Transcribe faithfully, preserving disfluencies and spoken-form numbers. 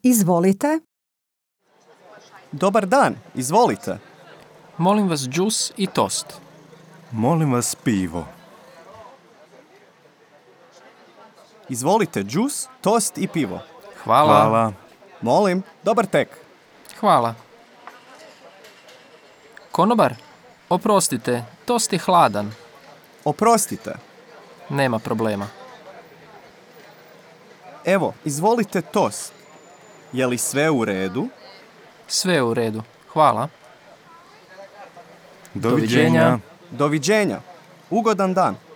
Izvolite. Dobar dan, izvolite. Molim vas džus i tost. Molim vas pivo. Izvolite džus, tost i pivo. Hvala. Hvala. Molim, dobar tek. Hvala. Konobar, oprostite, tost je hladan. Oprostite. Nema problema. Evo, izvolite tost. Je li sve u redu? Sve je u redu. Hvala. Doviđenja. Doviđenja. Ugodan dan.